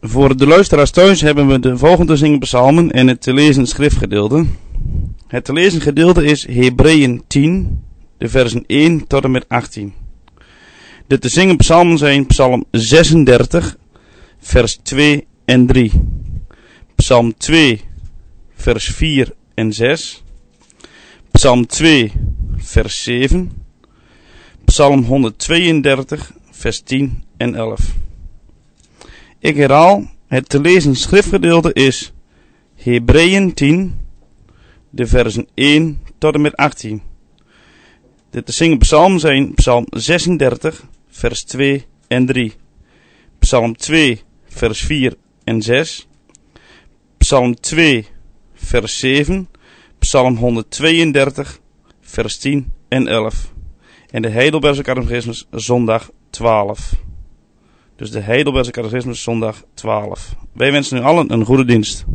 Voor de luisteraars thuis hebben we de volgende zingen psalmen en het te lezen schriftgedeelte. Het te lezen gedeelte is Hebreeën 10, de versen 1 tot en met 18. De te zingen psalmen zijn psalm 36, vers 2 en 3. Psalm 2, vers 4 en 6. Psalm 2, vers 7. Psalm 132, vers 10 en 11. Ik herhaal, het te lezen schriftgedeelte is Hebreeën 10, de versen 1 tot en met 18. De te zingen psalmen zijn psalm 36, vers 2 en 3. Psalm 2, vers 4 en 6. Psalm 2, vers 7. Psalm 132, vers 10 en 11. En de Heidelbergse Catechismus zondag 12. Dus de Heidelbergse Catechismus zondag 12. Wij wensen u allen een goede dienst.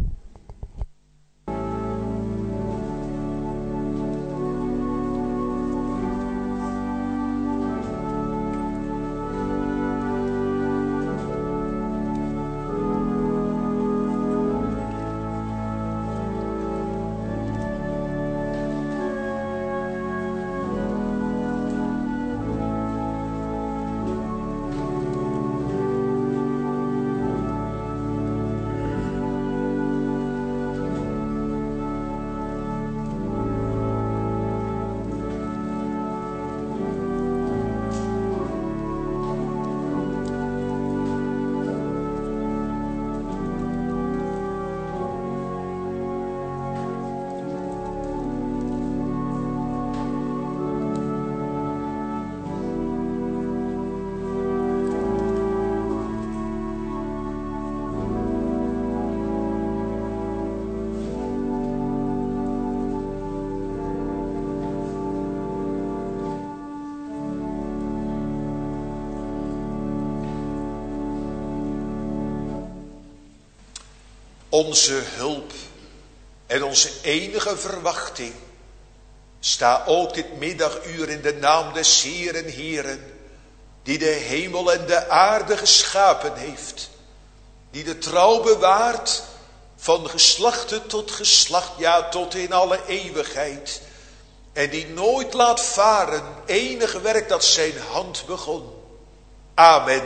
Onze hulp en onze enige verwachting. Sta ook dit middaguur in de naam des Heeren Heeren, die de hemel en de aarde geschapen heeft, die de trouw bewaart van geslachte tot geslacht, ja tot in alle eeuwigheid, en die nooit laat varen enig werk dat zijn hand begon. Amen.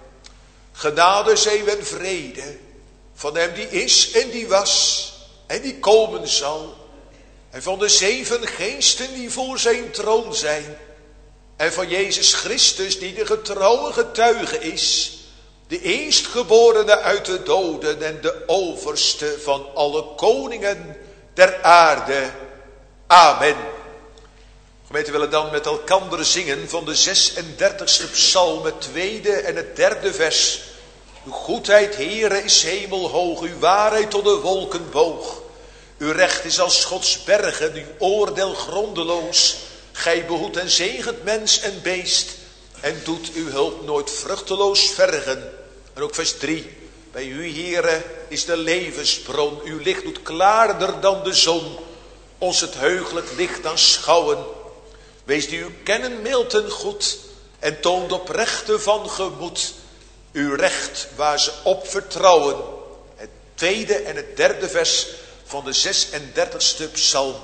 Genade zij en vrede van hem die is en die was en die komen zal. En van de 7 geesten die voor zijn troon zijn. En van Jezus Christus die de getrouwe getuige is. De eerstgeborene uit de doden en de overste van alle koningen der aarde. Amen. Gemeente, willen dan met elkander zingen van de 36e psalm, het 2e en het 3e vers. Uw goedheid, Heere, is hemelhoog, uw waarheid tot de wolken boog. Uw recht is als Gods bergen, uw oordeel grondeloos. Gij behoedt en zegent mens en beest, en doet uw hulp nooit vruchteloos vergen. En ook vers 3. Bij u, Heere, is de levensbron, uw licht doet klaarder dan de zon, ons het heugelijk licht aanschouwen. Wees die u kennen mild en goed, en toont oprechte van gemoed. Uw recht waar ze op vertrouwen. Het 2e en het 3e vers van de 36e psalm.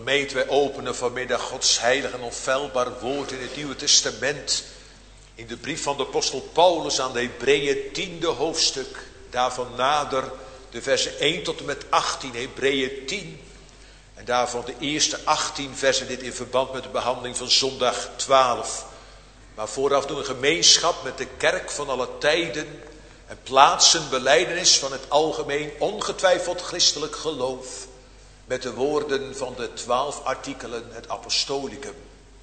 Gemeente, wij openen vanmiddag Gods heilig en onfeilbaar woord in het Nieuwe Testament. In de brief van de apostel Paulus aan de Hebreeën 10e hoofdstuk. Daarvan nader de versen 1 tot en met 18, Hebreeën 10. En daarvan de eerste 18 versen, dit in verband met de behandeling van zondag 12. Maar vooraf doen we gemeenschap met de kerk van alle tijden en plaatsen belijdenis van het algemeen ongetwijfeld christelijk geloof. Met de woorden van de 12 artikelen, het apostolicum.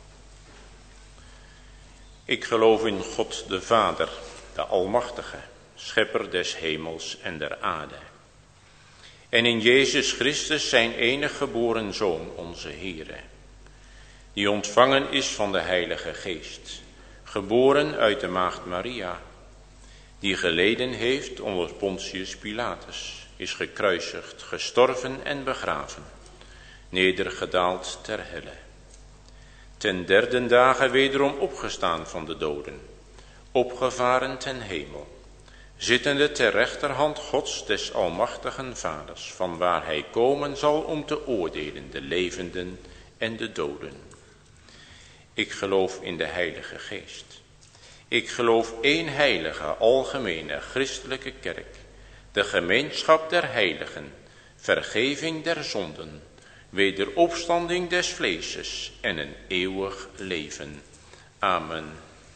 Ik geloof in God de Vader, de Almachtige, schepper des hemels en der aarde. En in Jezus Christus zijn enige geboren Zoon, onze Heere, die ontvangen is van de Heilige Geest, geboren uit de maagd Maria, die geleden heeft onder Pontius Pilatus, is gekruisigd, gestorven en begraven, nedergedaald ter helle. Ten derde dagen wederom opgestaan van de doden, opgevaren ten hemel, zittende ter rechterhand Gods des almachtigen Vaders, van waar hij komen zal om te oordelen de levenden en de doden. Ik geloof in de Heilige Geest. Ik geloof één heilige, algemene, christelijke kerk, de gemeenschap der heiligen, vergeving der zonden, wederopstanding des vleeses en een eeuwig leven. Amen.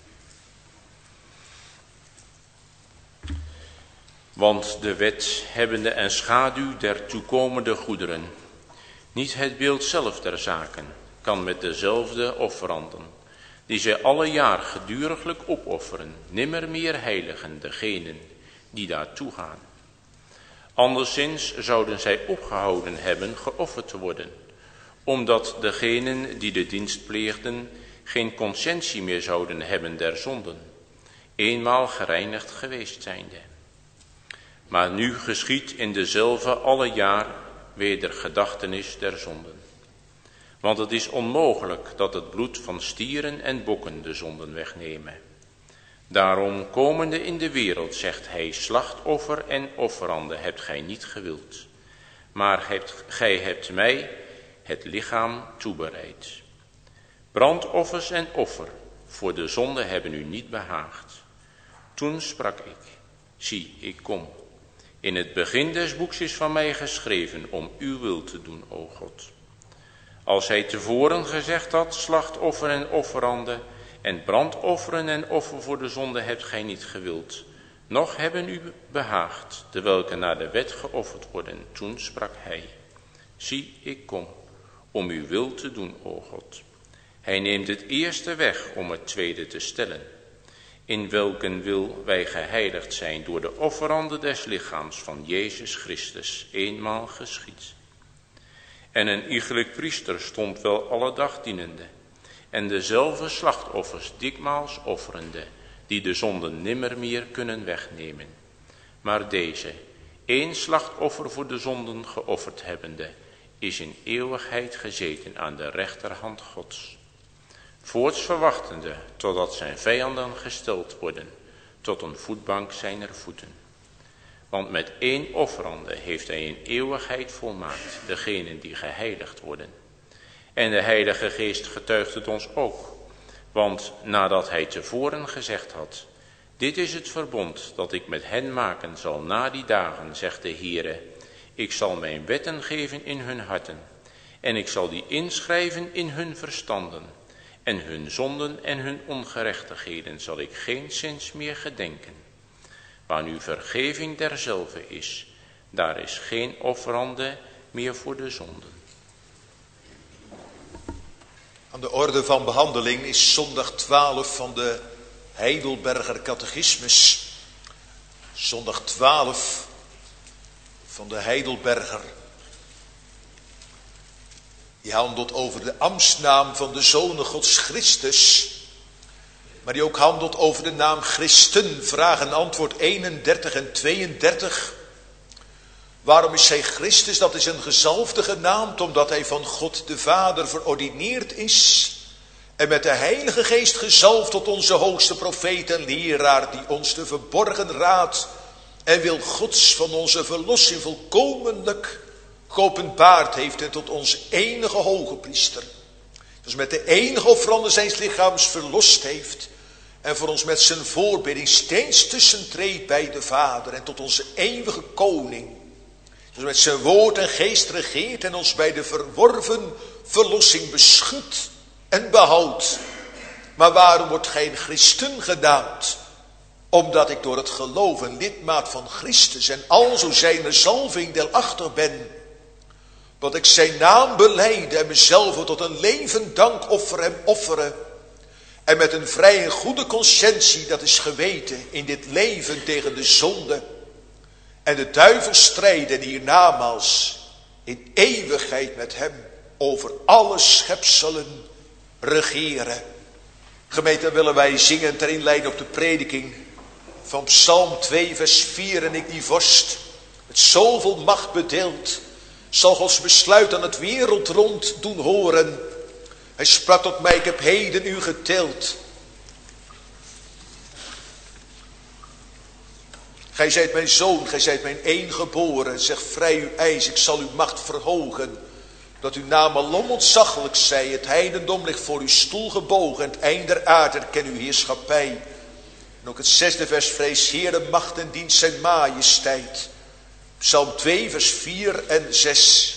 Want de wet, hebbende en schaduw der toekomende goederen, niet het beeld zelf der zaken, kan met dezelfde offeranden, die zij alle jaar geduriglijk opofferen, nimmer meer heiligen degenen die daartoe gaan. Anderszins zouden zij opgehouden hebben geofferd te worden, omdat degenen die de dienst pleegden geen conscientie meer zouden hebben der zonden, eenmaal gereinigd geweest zijnde. Maar nu geschiedt in dezelfde alle jaar weder gedachtenis der zonden. Want het is onmogelijk dat het bloed van stieren en bokken de zonden wegnemen. Daarom komende in de wereld, zegt hij, slachtoffer en offerande hebt gij niet gewild, maar gij hebt mij het lichaam toebereid. Brandoffers en offer voor de zonde hebben u niet behaagd. Toen sprak ik, zie, ik kom. In het begin des boeks is van mij geschreven om uw wil te doen, o God. Als hij tevoren gezegd had, slachtoffer en offerande en brandofferen en offer voor de zonde hebt gij niet gewild, noch hebben u behaagd, de welke naar de wet geofferd worden. Toen sprak hij, zie, ik kom, om uw wil te doen, o God. Hij neemt het eerste weg om het tweede te stellen, in welken wil wij geheiligd zijn door de offerande des lichaams van Jezus Christus, eenmaal geschied. En een iegelijk priester stond wel alle dag dienende, en dezelfde slachtoffers dikmaals offerende, die de zonden nimmer meer kunnen wegnemen. Maar deze, één slachtoffer voor de zonden geofferd hebbende, is in eeuwigheid gezeten aan de rechterhand Gods. Voorts verwachtende, totdat zijn vijanden gesteld worden, tot een voetbank zijner voeten. Want met één offerande heeft hij in eeuwigheid volmaakt degenen die geheiligd worden. En de Heilige Geest getuigt het ons ook. Want nadat hij tevoren gezegd had, dit is het verbond dat ik met hen maken zal na die dagen, zegt de Heere, ik zal mijn wetten geven in hun harten, en ik zal die inschrijven in hun verstanden, en hun zonden en hun ongerechtigheden zal ik geenszins meer gedenken. Waar nu vergeving derzelve is, daar is geen offerande meer voor de zonden. Aan de orde van behandeling is zondag 12 van de Heidelberger Catechismus. Zondag 12 van de Heidelberger. Die handelt over de ambtsnaam van de Zoon Gods Christus. Maar die ook handelt over de naam Christen. Vraag en antwoord 31 en 32. Waarom is hij Christus? Dat is een gezalfde genaamd, omdat hij van God de Vader verordineerd is. En met de Heilige Geest gezalfd tot onze hoogste profeet en leraar, die ons de verborgen raad en wil Gods van onze verlossing volkomenlijk geopenbaard heeft en tot onze enige hoge priester. Dus met de enige offerande zijns lichaams verlost heeft. En voor ons met zijn voorbidding steeds tussentreedt bij de Vader en tot onze eeuwige koning. Dus met zijn woord en geest regeert en ons bij de verworven verlossing beschudt en behoudt. Maar waarom wordt geen christen genaamd? Omdat ik door het geloof een lidmaat van Christus en alzo zijn zalving deelachtig ben. Dat ik zijn naam belijde en mezelf tot een levend dankoffer hem offeren. En met een vrij en goede conscientie, dat is geweten, in dit leven tegen de zonde. En de duivel strijden en hiernamaals in eeuwigheid met hem over alle schepselen regeren. Gemeente, willen wij zingen ter inleiding op de prediking van Psalm 2 vers 4. En ik die vorst met zoveel macht bedeeld, zal Gods besluit aan het wereld rond doen horen. Hij sprak tot mij, ik heb heden u geteeld. Gij zijt mijn zoon, gij zijt mijn eengeboren. Zeg vrij uw eis, ik zal uw macht verhogen. Dat uw naam alom ontzaglijk zij. Het heidendom ligt voor uw stoel gebogen. En het eind der aarde erken uw heerschappij. En ook het 6e vers, vrees Heer de macht en dienst zijn majesteit. Psalm 2 vers 4 en 6.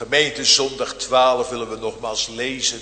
Gemeente zondag 12 willen we nogmaals lezen.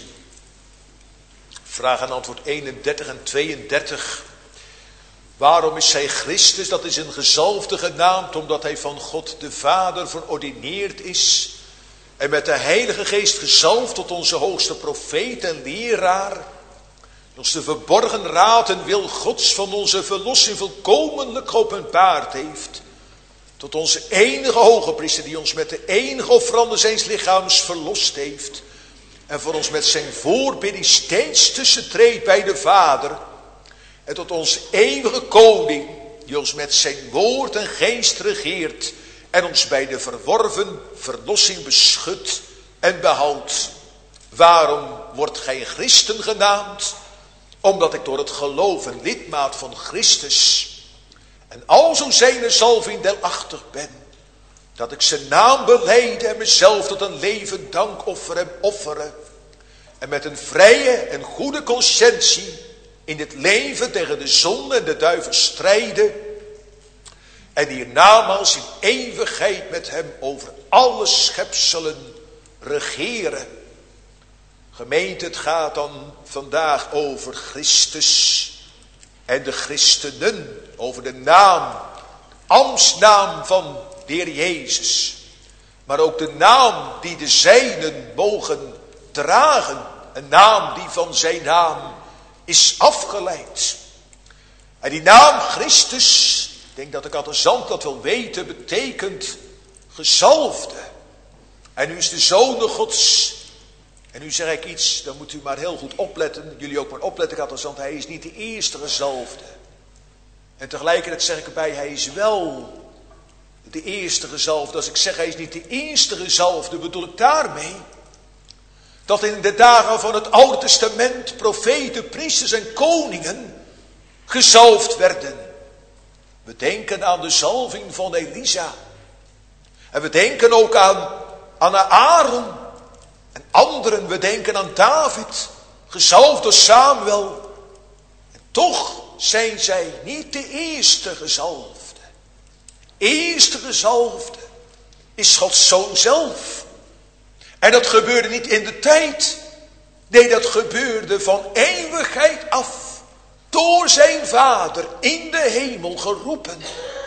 Vraag en antwoord 31 en 32. Waarom is hij Christus? Dat is een gezalfde genaamd, omdat hij van God de Vader verordineerd is. En met de Heilige Geest gezalfd tot onze hoogste profeet en leraar. Ons de verborgen raad en wil Gods van onze verlossing volkomenlijk geopenbaard heeft. Tot onze enige hoge priester die ons met de enige offerande zijns lichaams verlost heeft. En voor ons met zijn voorbidding steeds tussentreedt bij de Vader. En tot onze eeuwige koning die ons met zijn woord en geest regeert. En ons bij de verworven verlossing beschut en behoudt. Waarom wordt gij christen genaamd? Omdat ik door het geloof een lidmaat van Christus en alzo zijn zalving deelachtig ben. Dat ik zijn naam belijde en mezelf tot een levend dankoffer hem offeren. En met een vrije en goede conscientie in het leven tegen de zonde en de duivel strijden. En hiernamaals in eeuwigheid met hem over alle schepselen regeren. Gemeente, het gaat dan vandaag over Christus en de christenen. Over de naam, ambtsnaam van de Heer Jezus. Maar ook de naam die de zijnen mogen dragen. Een naam die van zijn naam is afgeleid. En die naam Christus, ik denk dat de catechizant dat wil weten, betekent gezalfde. En nu is de Zoon Gods. En nu zeg ik iets, dan moet u maar heel goed opletten. Jullie ook maar opletten, catechizant. Hij is niet de eerste gezalfde. En tegelijkertijd zeg ik erbij, hij is wel de eerste gezalfde. Als ik zeg hij is niet de eerste gezalfde, bedoel ik daarmee dat in de dagen van het Oude Testament profeten, priesters en koningen gezalfd werden. We denken aan de zalving van Elisa. En we denken ook aan Aaron en anderen. We denken aan David, gezalfd door Samuel. En toch zijn zij niet de eerste gezalfde. Eerste gezalfde is Gods Zoon zelf. En dat gebeurde niet in de tijd. Nee, dat gebeurde van eeuwigheid af. Door zijn Vader in de hemel geroepen.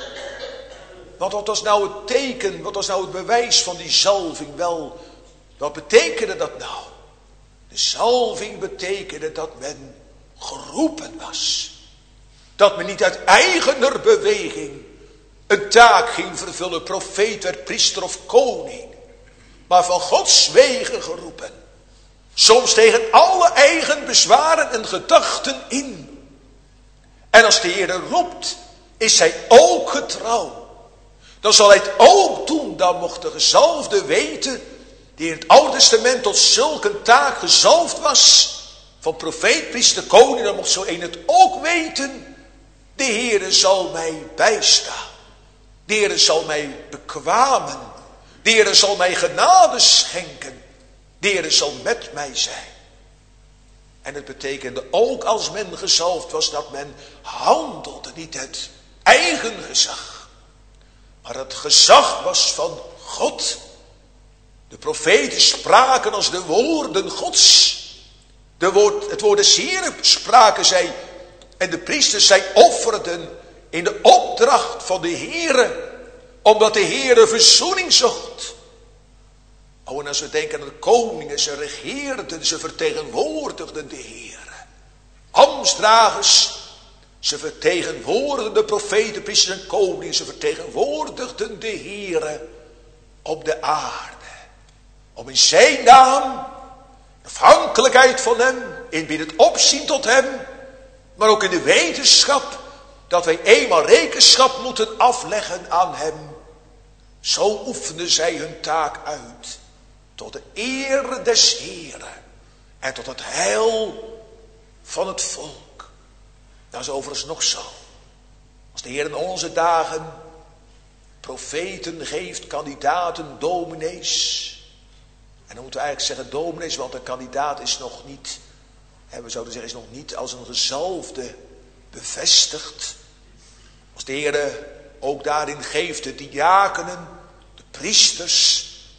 Want wat was nou het teken, wat was nou het bewijs van die zalving? Wel, wat betekende dat nou? De zalving betekende dat men geroepen was. Dat men niet uit eigener beweging een taak ging vervullen, profeet werd, priester of koning. Maar van Gods wegen geroepen. Soms tegen alle eigen bezwaren en gedachten in. En als de Heer roept, is hij ook getrouw. Dan zal hij het ook doen. Dan mocht de gezalfde weten, die in het Oude Testament tot zulke taak gezalfd was, van profeet, priester, koning, dan mocht zo een het ook weten. De Heer zal mij bijstaan. De Heer zal mij bekwamen. De Heer zal mij genade schenken. De Heer zal met mij zijn. En het betekende ook als men gezalfd was dat men handelde, niet het eigen gezag. Maar het gezag was van God. De profeten spraken als de woorden Gods. Het woord des Heeren spraken zij. En de priesters, zij offerden in de opdracht van de Heere. Omdat de Heere verzoening zocht. Oh, en als we denken aan de koningen, ze regeerden, ze vertegenwoordigden de Heere. Ambtsdragers, ze vertegenwoordigden de profeten, priesters en koningen. Ze vertegenwoordigden de Heere op de aarde. Om in zijn naam, afhankelijkheid van hem, in het opzien tot hem, maar ook in de wetenschap dat wij eenmaal rekenschap moeten afleggen aan hem. Zo oefenden zij hun taak uit. Tot de eer des Heeren. En tot het heil van het volk. Dat is overigens nog zo. Als de Heer in onze dagen profeten geeft, kandidaten, dominees. En dan moeten we eigenlijk zeggen dominees, want een kandidaat is nog niet, we zouden zeggen, is nog niet als een gezalfde bevestigd. Als de Heer ook daarin geeft de diakenen, de priesters.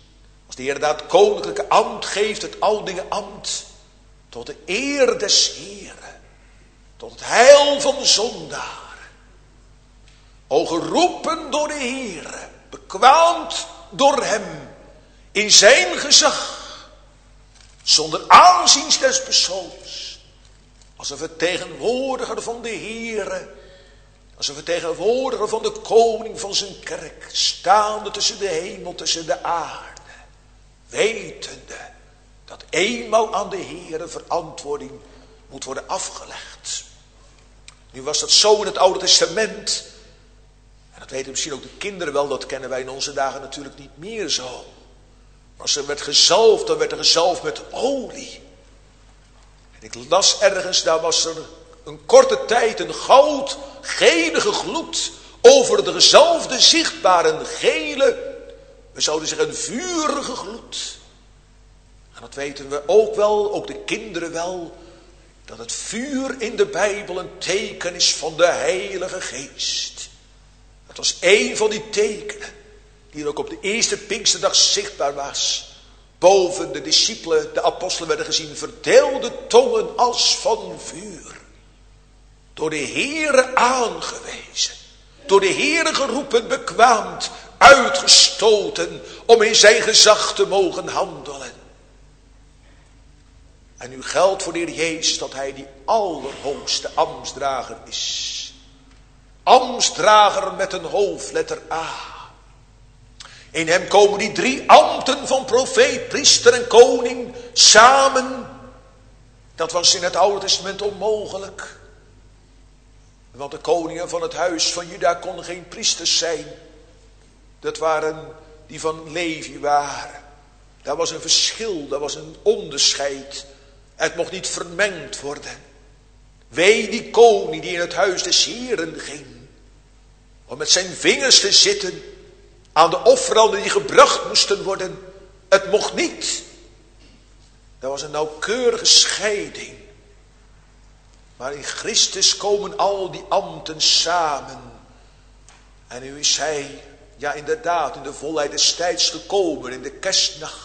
Als de Heer dat koninklijke ambt geeft, het aldingen ambt, tot de eer des Heeren, tot het heil van de zondaar. O geroepen door de Heere, bekwaamd door hem, in zijn gezag, zonder aanzien des persoons, als een vertegenwoordiger van de Heere, als een vertegenwoordiger van de koning van zijn kerk, staande tussen de hemel, tussen de aarde, wetende dat eenmaal aan de Heere verantwoording moet worden afgelegd. Nu was dat zo in het Oude Testament, en dat weten misschien ook de kinderen wel, dat kennen wij in onze dagen natuurlijk niet meer zo. Als er werd gezalfd, dan werd er gezalfd met olie. En ik las ergens, daar was er een korte tijd een goudgelige gloed over de gezalfde zichtbare gele, we zouden zeggen een vurige gloed. En dat weten we ook wel, ook de kinderen wel, dat het vuur in de Bijbel een teken is van de Heilige Geest. Dat was één van die tekenen die ook op de eerste Pinksterdag zichtbaar was. Boven de discipelen, de apostelen werden gezien verdeelde tongen als van vuur. Door de Heere aangewezen, door de Heere geroepen, bekwaamd, uitgestoten om in zijn gezag te mogen handelen. En nu geldt voor de Heer Jezus dat hij die allerhoogste ambtsdrager is. Ambtsdrager met een hoofdletter A. In hem komen die drie ambten van profeet, priester en koning samen. Dat was in het Oude Testament onmogelijk. Want de koningen van het huis van Juda konden geen priesters zijn. Dat waren die van Levi waren. Daar was een verschil, daar was een onderscheid. Het mocht niet vermengd worden. Wee die koning die in het huis des Heeren ging, om met zijn vingers te zitten aan de offeranden die gebracht moesten worden. Het mocht niet. Dat was een nauwkeurige scheiding. Maar in Christus komen al die ambten samen. En nu is hij, ja inderdaad, in de volheid des tijds gekomen, in de kerstnacht.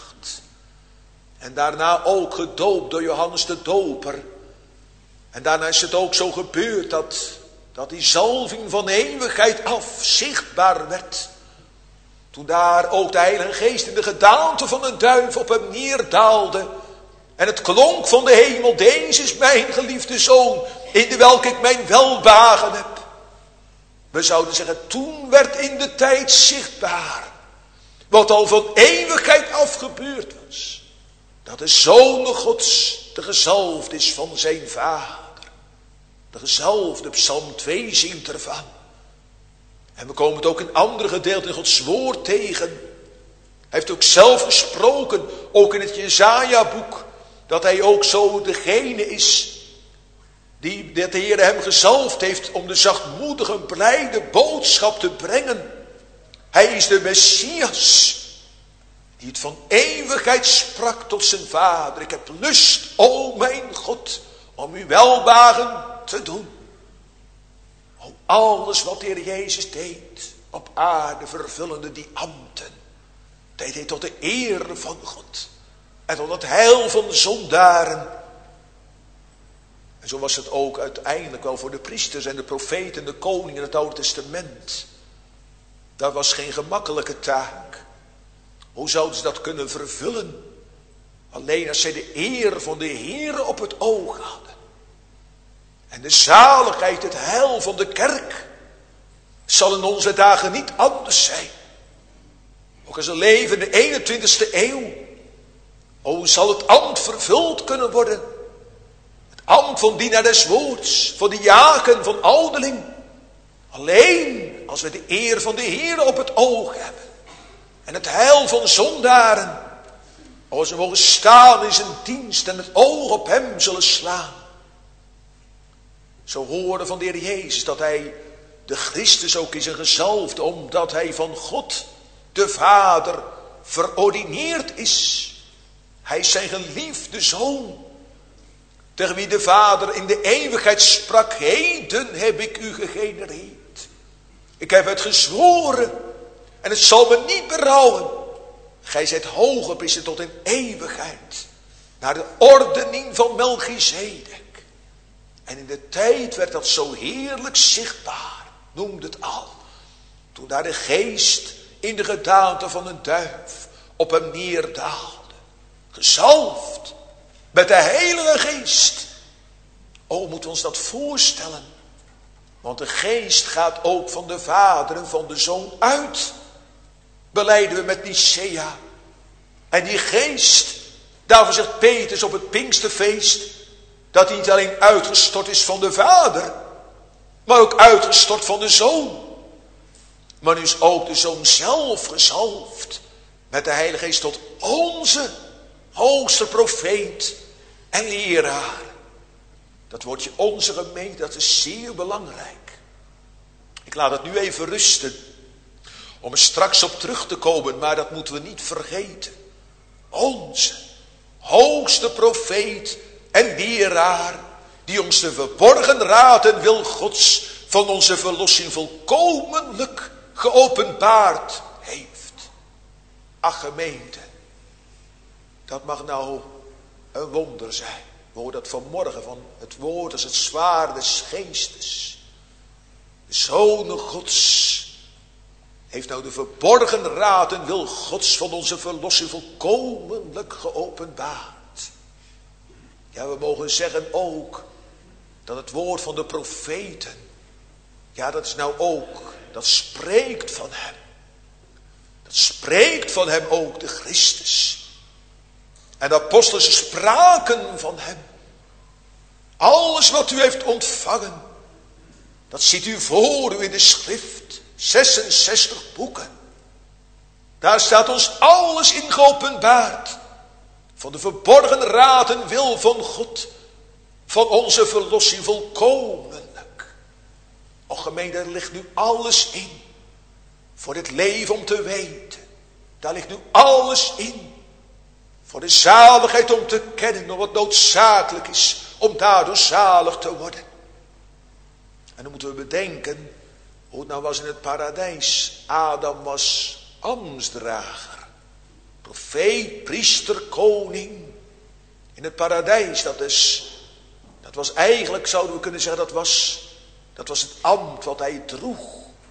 En daarna ook gedoopt door Johannes de Doper. En daarna is het ook zo gebeurd dat die zalving van eeuwigheid af zichtbaar werd. Toen daar ook de Heilige Geest in de gedaante van een duif op hem neerdaalde. En het klonk van de hemel, deze is mijn geliefde zoon, in de welke ik mijn welbehagen heb. We zouden zeggen, toen werd in de tijd zichtbaar, wat al van eeuwigheid af gebeurd was. Dat de Zoon Gods de gezalfd is van zijn Vader. De gezalfde, Psalm 2 zingt ervan. En we komen het ook in andere gedeelten in Gods woord tegen. Hij heeft ook zelf gesproken, ook in het Jesaja-boek, dat hij ook zo degene is die dat de Heer hem gezalfd heeft om de zachtmoedige, blijde boodschap te brengen. Hij is de Messias, die het van eeuwigheid sprak tot zijn Vader. Ik heb lust, o mijn God, om uw welbehagen te doen. O, alles wat de Heer Jezus deed op aarde, vervullende die ambten, deed hij tot de eer van God en tot het heil van de zondaren. En zo was het ook uiteindelijk wel voor de priesters en de profeten en de koningen in het Oude Testament. Dat was geen gemakkelijke taak. Hoe zouden ze dat kunnen vervullen? Alleen als zij de eer van de Heer op het oog hadden. En de zaligheid, het heil van de kerk, zal in onze dagen niet anders zijn. Ook als we leven in de 21ste eeuw. Hoe zal het ambt vervuld kunnen worden? Het ambt van dienaar des woords, van diaken, van ouderling. Alleen als we de eer van de Heer op het oog hebben. En het heil van zondaren. Als we mogen staan in zijn dienst en het oog op hem zullen slaan. Zo horen van de Heer Jezus dat hij de Christus ook is, een gezalfde, omdat hij van God de Vader verordineerd is. Hij is zijn geliefde zoon, tegen wie de Vader in de eeuwigheid sprak, heden heb ik u gegenereerd. Ik heb het gezworen en het zal me niet berouwen. gij zijt hooggepriester tot in eeuwigheid. Naar de ordening van Melchizedek. En in de tijd werd dat zo heerlijk zichtbaar. Noemde het al. Toen daar de geest in de gedaante van een duif op hem neerdaalde. Gezalfd met de heilige geest. O, moeten we ons dat voorstellen. Want de geest gaat ook van de Vader en van de Zoon uit. Belijden we met Nicea. En die geest, daarvoor zegt Petrus op het Pinksterfeest, dat hij niet alleen uitgestort is van de Vader, maar ook uitgestort van de Zoon. Maar nu is ook de Zoon zelf gezalfd met de Heilige Geest tot onze hoogste profeet en leraar. Dat woordje onze gemeente, dat is zeer belangrijk. Ik laat het nu even rusten, om er straks op terug te komen, maar dat moeten we niet vergeten. Onze hoogste profeet en leraar, die ons de verborgen raad en wil Gods van onze verlossing volkomenlijk geopenbaard heeft. Ach gemeente, dat mag nou een wonder zijn. We hoorden dat vanmorgen van het woord als het zwaard des geestes. De Zoon Gods heeft nou de verborgen raad en wil Gods van onze verlossing volkomenlijk geopenbaard. Ja, we mogen zeggen ook dat het woord van de profeten, ja, dat is nou ook, dat spreekt van hem. Dat spreekt van hem ook, de Christus. En de apostelen spraken van hem. Alles wat u heeft ontvangen, dat ziet u voor u in de schrift. 66 boeken. Daar staat ons alles in geopenbaard. Van de verborgen raad en wil van God. Van onze verlossing volkomenlijk. O gemeente, er ligt nu alles in. Voor het leven om te weten. Daar ligt nu alles in. Voor de zaligheid om te kennen. Nog wat noodzakelijk is om daardoor zalig te worden. En dan moeten we bedenken hoe het nou was in het paradijs. Adam was ambtsdrager. Profeet, priester, koning. In het paradijs, dat was eigenlijk, zouden we kunnen zeggen, dat was het ambt wat hij droeg.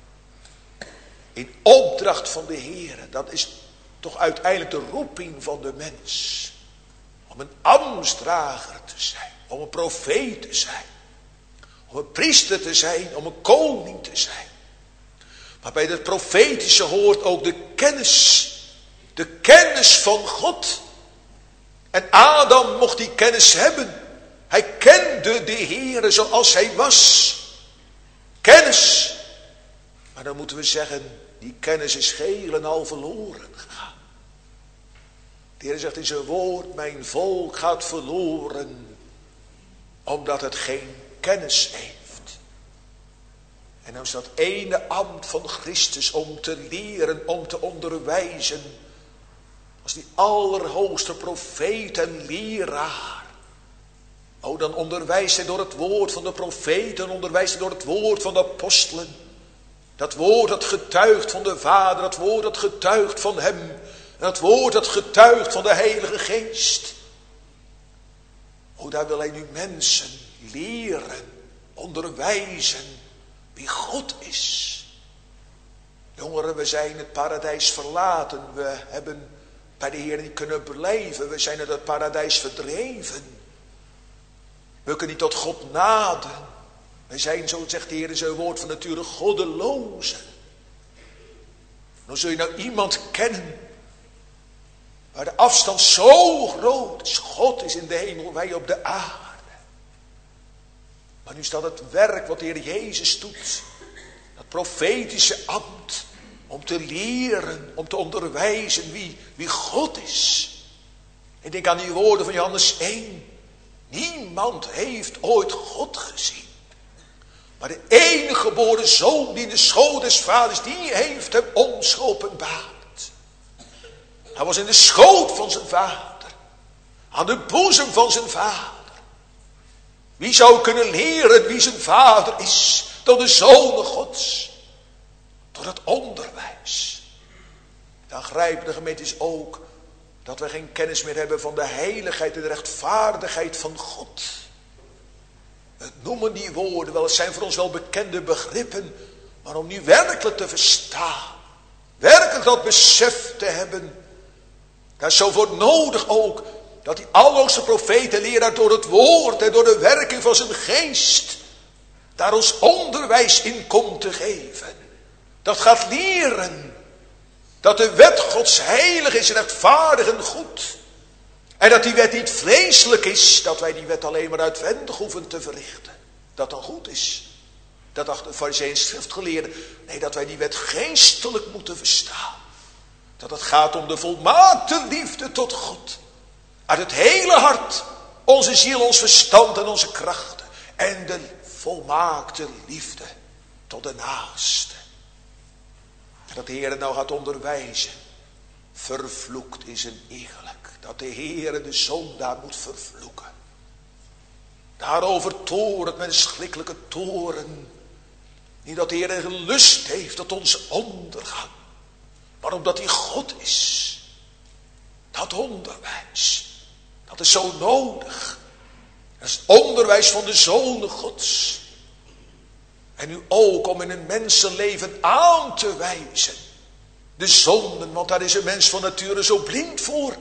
In opdracht van de Heer. Dat is toch uiteindelijk de roeping van de mens. Om een ambtsdrager te zijn. Om een profeet te zijn. Om een priester te zijn. Om een koning te zijn. Maar bij het profetische hoort ook de kennis. De kennis van God. En Adam mocht die kennis hebben. Hij kende de Heere zoals hij was. Kennis. Maar dan moeten we zeggen, die kennis is geheel en al verloren gegaan. De Heer zegt in zijn woord, mijn volk gaat verloren, omdat het geen kennis heeft. En dan is dat ene ambt van Christus om te leren, om te onderwijzen, als die allerhoogste profeet en leraar. O, dan onderwijst hij door het woord van de profeten, onderwijst hij door het woord van de apostelen. Dat woord dat getuigt van de Vader, dat woord dat getuigt van hem. En dat woord dat getuigt van de Heilige Geest. O, daar wil hij nu mensen leren, onderwijzen wie God is. Jongeren, we zijn het paradijs verlaten. We hebben bij de Heer niet kunnen blijven. We zijn uit het paradijs verdreven. We kunnen niet tot God naderen. Wij zijn, zo zegt de Heer in zijn woord, van nature goddelozen. Dan zul je nou iemand kennen waar de afstand zo groot is. God is in de hemel, wij op de aarde. Maar nu staat het werk wat de Heer Jezus doet. Dat profetische ambt. Om te leren, om te onderwijzen wie God is. Ik denk aan die woorden van Johannes 1. Niemand heeft ooit God gezien. Maar de enige geboren zoon die in de schoot des vaders, die heeft hem ons geopenbaard. Hij was in de schoot van zijn vader. Aan de boezem van zijn vader. Wie zou kunnen leren wie zijn vader is dan de Zoon Gods? Door het onderwijs. Dan grijpen de gemeentes ook dat we geen kennis meer hebben van de heiligheid en de rechtvaardigheid van God. We noemen die woorden wel, het zijn voor ons wel bekende begrippen, maar om nu werkelijk te verstaan, werkelijk dat besef te hebben, daar is zo voor nodig ook dat die allerhoogste profeet en leraar door het woord en door de werking van zijn geest daar ons onderwijs in komt te geven. Dat gaat leren dat de wet Gods heilig is, rechtvaardig en goed. En dat die wet niet vleeselijk is, dat wij die wet alleen maar uitwendig hoeven te verrichten. Dat dan goed is. Dat dachten de farizeeën en schriftgeleerden. Nee, dat wij die wet geestelijk moeten verstaan. Dat het gaat om de volmaakte liefde tot God. Uit het hele hart, onze ziel, ons verstand en onze krachten. En de volmaakte liefde tot de naaste. En dat de Heer nou gaat onderwijzen. Vervloekt is een iegelijk. Dat de Heer de zondaar moet vervloeken. Daarover torent met een schrikkelijke toren. Niet dat de Heer een lust heeft tot onze ondergang. Maar omdat hij God is. Dat onderwijs. Dat is zo nodig. Dat is het onderwijs van de Zonen Gods. En nu ook om in een mensenleven aan te wijzen. De zonden, want daar is een mens van nature zo blind voor.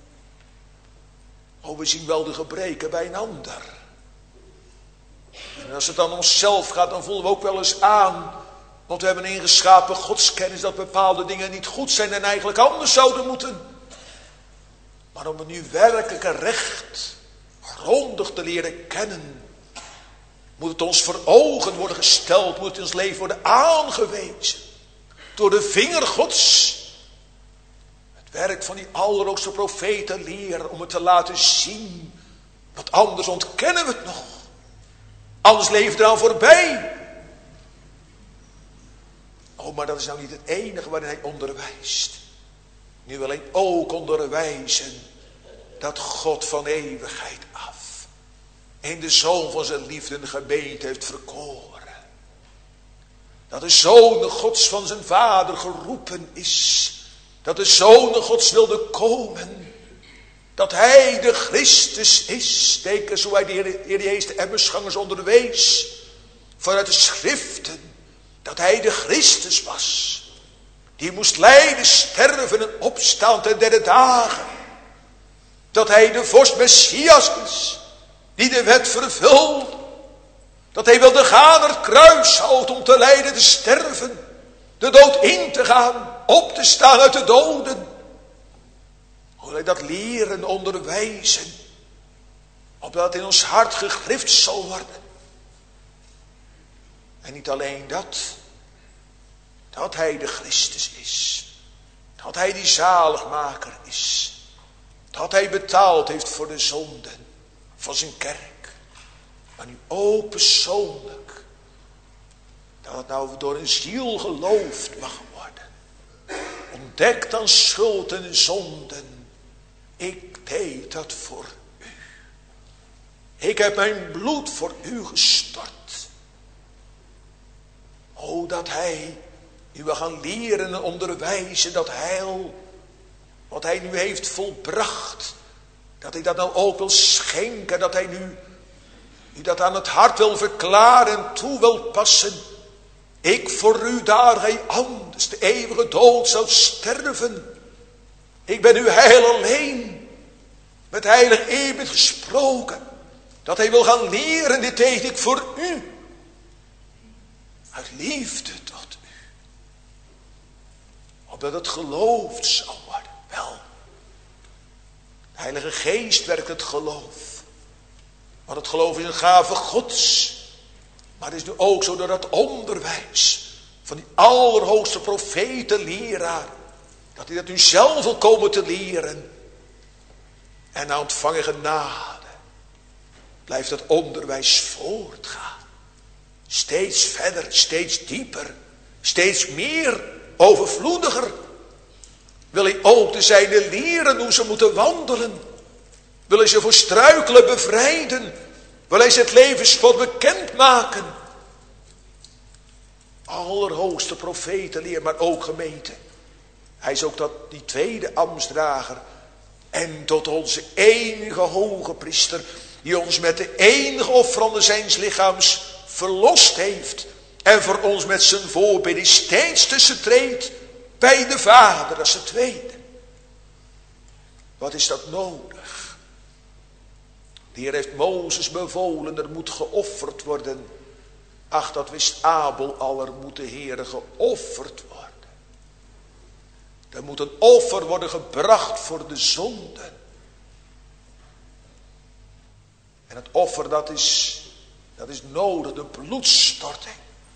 Oh, we zien wel de gebreken bij een ander. En als het dan onszelf gaat, dan voelen we ook wel eens aan. Want we hebben een ingeschapen godskennis dat bepaalde dingen niet goed zijn en eigenlijk anders zouden moeten. Maar om het nu werkelijk en recht grondig te leren kennen, moet het ons voor ogen worden gesteld, moet het in ons leven worden aangewezen. Door de vinger Gods. Het werk van die allerhoogste profeten leren om het te laten zien. Want anders ontkennen we het nog. Anders leven we eraan voorbij. Oh, maar dat is nou niet het enige waarin hij onderwijst. Nu wil hij ook onderwijzen dat God van eeuwigheid af in de Zoon van zijn liefde en gemeente heeft verkoren. Dat de Zoon Gods van zijn Vader geroepen is. Dat de Zoon Gods wilde komen. Dat hij de Christus is. Denk eens hoe hij de Heer Jezus de Emmausgangers onderwees. Vanuit de schriften. Dat hij de Christus was. Die moest lijden, sterven en opstaan ten derde dagen. Dat hij de vorst Messias is. Die de wet vervult. Dat hij wilde gaan naar het kruishout om te lijden, te sterven. De dood in te gaan. Op te staan uit de doden. Hoe wij dat leren, onderwijzen. Opdat het in ons hart gegrift zal worden. En niet alleen dat. Dat hij de Christus is. Dat hij die zaligmaker is. Dat hij betaald heeft voor de zonden van zijn kerk. Maar nu ook persoonlijk. Dat het nou door een ziel geloofd mag worden. Ontdekt dan schuld en zonden. Ik deed dat voor u. Ik heb mijn bloed voor u gestort. O, dat hij, nu we gaan leren en onderwijzen dat heil, wat hij nu heeft volbracht, dat hij dat nou ook wil schenken, dat hij nu dat aan het hart wil verklaren en toe wil passen. Ik voor u daar hij anders de eeuwige dood zou sterven. Ik ben uw heil alleen. Met heilig eerbied gesproken. Dat hij wil gaan leren, dit deed ik voor u. Uit liefde tot u. Opdat het geloofd zou worden. Wel. De Heilige Geest werkt het geloof. Want het geloof is een gave Gods. Maar het is nu ook zo door dat onderwijs van die allerhoogste profeten, leraar. Dat hij dat nu zelf wil komen te leren. En na ontvangen genade blijft dat onderwijs voortgaan. Steeds verder, steeds dieper, steeds meer, overvloediger. Wil hij ook de zijnen leren hoe ze moeten wandelen. Wil hij ze voor struikelen bevrijden. Wil hij ze het levensspot bekendmaken. Allerhoogste profetenleer, maar ook gemeente. Hij is ook die tweede ambtsdrager. En tot onze enige hoge priester, die ons met de enige offerande zijns lichaams verlost heeft. En voor ons met zijn voorbidding steeds tussentreedt bij de Vader, dat is het tweede. Wat is dat nodig? De Heer heeft Mozes bevolen, er moet geofferd worden. Ach, dat wist Abel al, er moet de Heer geofferd worden. Er moet een offer worden gebracht voor de zonde. En het offer dat is nodig, de bloedstorting.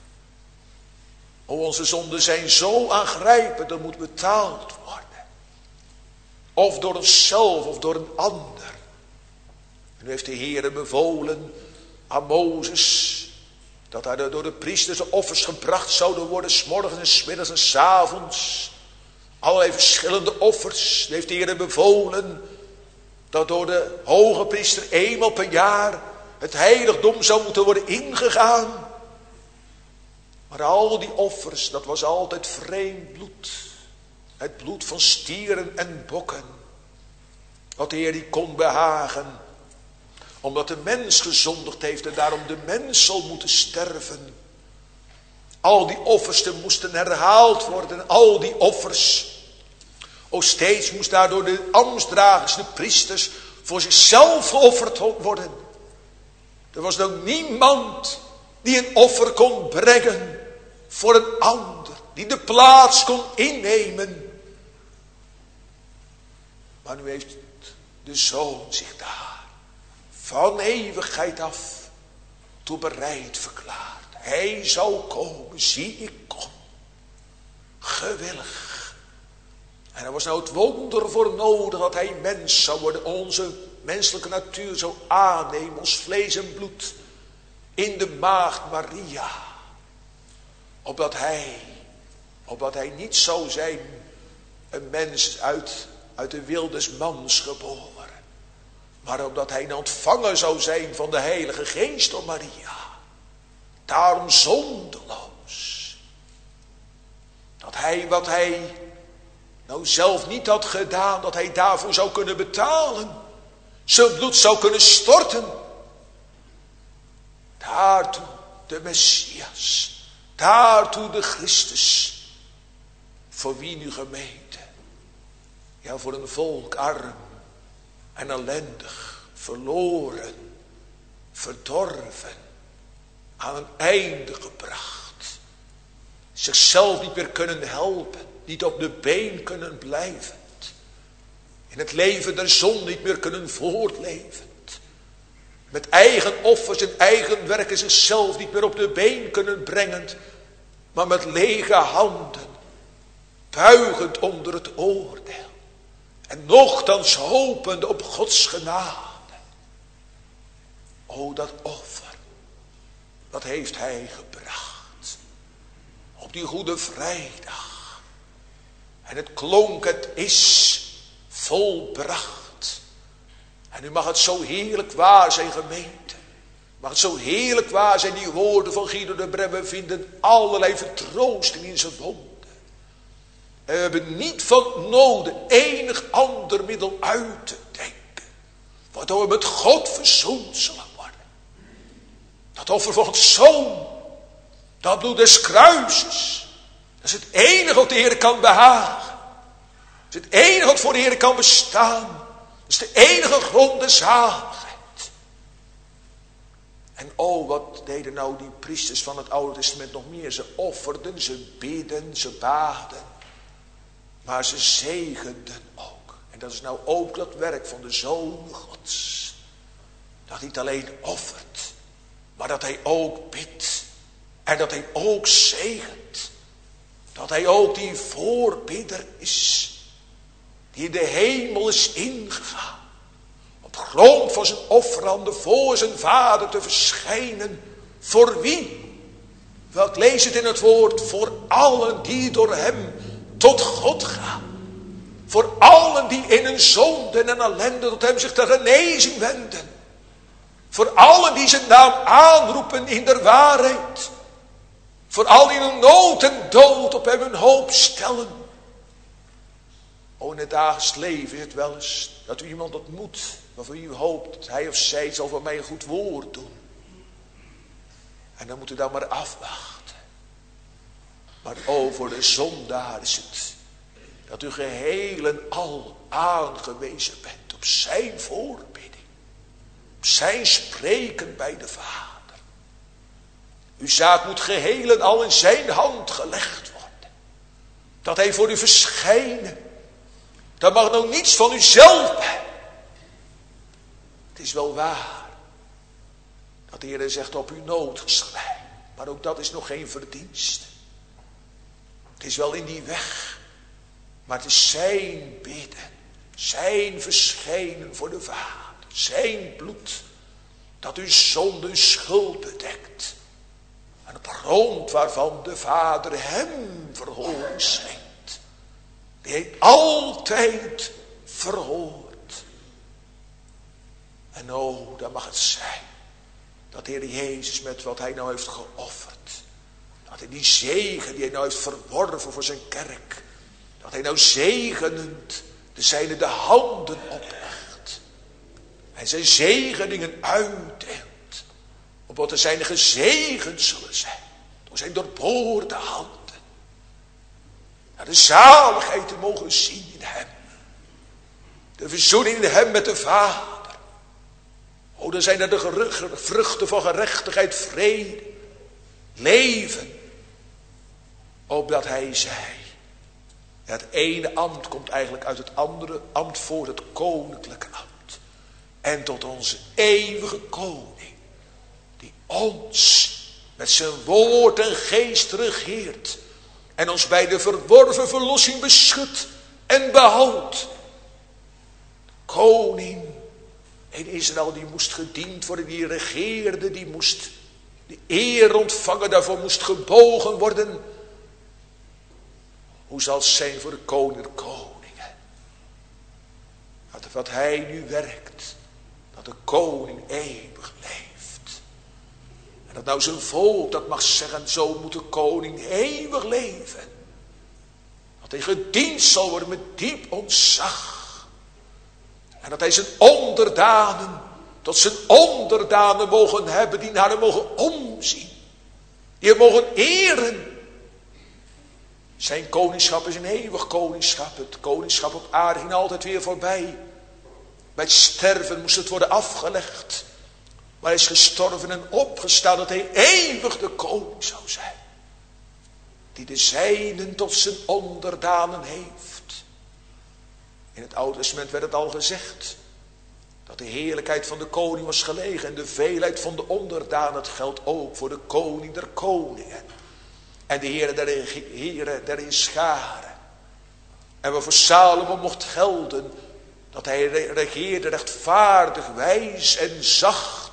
O, onze zonden zijn zo aangrijpend, dat moet betaald worden. Of door onszelf of door een ander. En nu heeft de Heer bevolen aan Mozes dat daar door de priesters de offers gebracht zouden worden, 's morgens en 's middags en 's avonds. Allerlei verschillende offers. Nu heeft de Heer bevolen dat door de hoge priester eenmaal per jaar het heiligdom zou moeten worden ingegaan. Maar al die offers, dat was altijd vreemd bloed. Het bloed van stieren en bokken. Wat de Heer die kon behagen. Omdat de mens gezondigd heeft en daarom de mens zal moeten sterven. Al die offers moesten herhaald worden. Al die offers. O, steeds moest daardoor de ambtsdragers, de priesters, voor zichzelf geofferd worden. Er was nog niemand die een offer kon brengen voor een ander. Die de plaats kon innemen. Maar nu heeft de Zoon zich daar van eeuwigheid af toe bereid verklaard. Hij zou komen, zie ik kom. Gewillig. En er was nou het wonder voor nodig dat hij mens zou worden. Onze menselijke natuur zou aannemen, ons vlees en bloed. In de maagd Maria. Opdat hij niet zou zijn een mens uit de wil des mans geboren. Maar opdat hij een ontvanger zou zijn van de Heilige Geest door Maria. Daarom zondeloos. Dat hij wat hij nou zelf niet had gedaan, dat hij daarvoor zou kunnen betalen. Zijn bloed zou kunnen storten. Daartoe de Messias. Daartoe de Christus. Voor wie nu gemeente? Ja, voor een volk arm en ellendig, verloren, verdorven, aan een einde gebracht. Zichzelf niet meer kunnen helpen, niet op de been kunnen blijven. In het leven der zon niet meer kunnen voortleven. Met eigen offers en eigen werken zichzelf niet meer op de been kunnen brengen. Maar met lege handen, buigend onder het oordeel. En nochtans hopend op Gods genade. O, dat offer, dat heeft hij gebracht. Op die Goede Vrijdag. En het klonk, het is volbracht. En nu mag het zo heerlijk waar zijn, gemeente. Mag het zo heerlijk waar zijn, die woorden van Guido de Bremme vinden allerlei vertroosting in zijn wonden. En we hebben niet van noden enig ander middel uit te denken. Waardoor we met God verzoend zullen worden. Dat offer van Gods Zoon. Dat bloed des kruises. Dat is het enige wat de Heer kan behagen. Dat is het enige wat voor de Heer kan bestaan. Dat is de enige grond der zaligheid. En oh, wat deden nou die priesters van het Oude Testament nog meer? Ze offerden, ze bidden, ze baden. Maar ze zegenden ook. En dat is nou ook dat werk van de Zoon Gods. Dat hij niet alleen offert, maar dat hij ook bidt. En dat hij ook zegent. Dat hij ook die voorbidder is. Die in de hemel is ingegaan. Op grond van zijn offeranden voor zijn Vader te verschijnen. Voor wie? Wel, ik lees het in het woord. Voor allen die door hem tot God gaan. Voor allen die in hun zonde en ellende tot hem zich ter genezing wenden. Voor allen die zijn naam aanroepen in der waarheid. Voor allen die in hun nood en dood op hem hun hoop stellen. In het dagelijks leven is het wel eens dat u iemand ontmoet waarvan u hoopt dat hij of zij zal voor mij een goed woord doen. En dan moet u dan maar afwachten. Maar voor de zondaar is het dat u geheel en al aangewezen bent op zijn voorbidding. Op zijn spreken bij de Vader. Uw zaak moet geheel en al in zijn hand gelegd worden. Dat hij voor u verschijnen. Dat mag nou niets van uzelf zijn. Het is wel waar dat de Heer zegt op uw noodgeschrei. Maar ook dat is nog geen verdienst. Het is wel in die weg. Maar het is zijn bidden. Zijn verschijnen voor de Vader. Zijn bloed. Dat uw zonde, uw schuld bedekt. En op grond waarvan de Vader hem verhoring schenkt. Die hij altijd verhoort. En dan mag het zijn. Dat de Heer Jezus met wat hij nou heeft geofferd. Dat hij die zegen die hij nou heeft verworven voor zijn kerk. Dat hij nou zegenend de zijne de handen oplegt. En zijn zegeningen uitdeelt. Opdat de zijne gezegend zullen zijn. Door zijn doorboorde handen. Naar de zaligheid te mogen zien in hem. De verzoening in hem met de Vader. Dan zijn er de vruchten van gerechtigheid, vrede, leven. Opdat hij zei. Het ene ambt komt eigenlijk uit het andere ambt voor, het koninklijke ambt. En tot onze eeuwige koning. Die ons met zijn woord en geest regeert. En ons bij de verworven verlossing beschudt en behoudt. Koning in Israël die moest gediend worden, die regeerde, die moest de eer ontvangen, daarvoor moest gebogen worden. Hoe zal het zijn voor de koning der koningen? Dat wat hij nu werkt, dat de koning eeuwig leeft. En dat nou zijn volk dat mag zeggen, zo moet de koning eeuwig leven. Dat hij gediend zal worden met diep ontzag. En dat hij zijn onderdanen, tot zijn onderdanen mogen hebben, die naar hem mogen omzien. Die hem mogen eren. Zijn koningschap is een eeuwig koningschap. Het koningschap op aarde ging altijd weer voorbij. Bij het sterven moest het worden afgelegd. Maar hij is gestorven en opgestaan dat hij eeuwig de koning zou zijn. Die de zijnen tot zijn onderdanen heeft. In het Oude Testament werd het al gezegd. Dat de heerlijkheid van de koning was gelegen. En de veelheid van de onderdaan. Het geldt ook voor de koning der koningen. En de Heere der scharen. En waar voor Salomo mocht gelden. Dat hij regeerde rechtvaardig, wijs en zacht.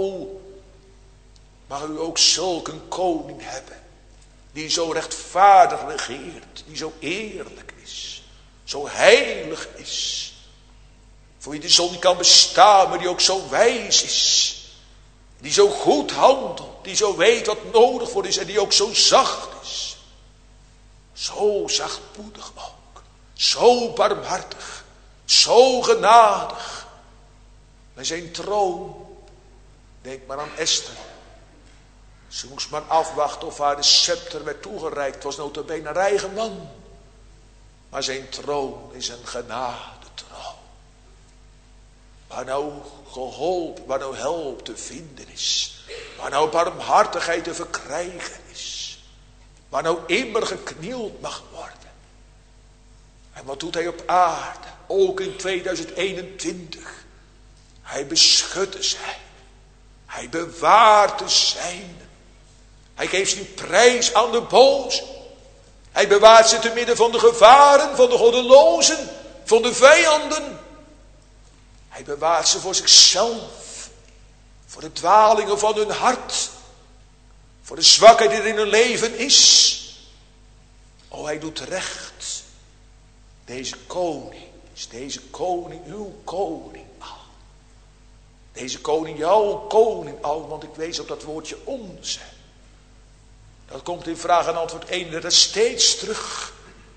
Mag u ook zulk een koning hebben. Die zo rechtvaardig regeert. Die zo eerlijk is. Zo heilig is. Voor wie de zon niet kan bestaan, maar die ook zo wijs is. Die zo goed handelt. Die zo weet wat nodig voor is. En die ook zo zacht is. Zo zachtmoedig ook. Zo barmhartig. Zo genadig. Bij zijn troon. Denk maar aan Esther. Ze moest maar afwachten of haar de scepter werd toegereikt. Het was nota bene een eigen man. Maar zijn troon is een genadetroon. Waar nou geholpen, waar nou hulp te vinden is. Waar nou barmhartigheid te verkrijgen is. Waar nou immer geknield mag worden. En wat doet hij op aarde? Ook in 2021. Hij beschut de zijn. Hij bewaart de zijn. Hij geeft zijn prijs aan de boze. Hij bewaart ze te midden van de gevaren, van de goddelozen, van de vijanden. Hij bewaart ze voor zichzelf. Voor de dwalingen van hun hart. Voor de zwakheid die er in hun leven is. Hij doet recht. Deze koning, is deze koning uw koning al. Deze koning jouw koning al, want ik wees op dat woordje onze. Dat komt in vraag en antwoord 1 er steeds terug.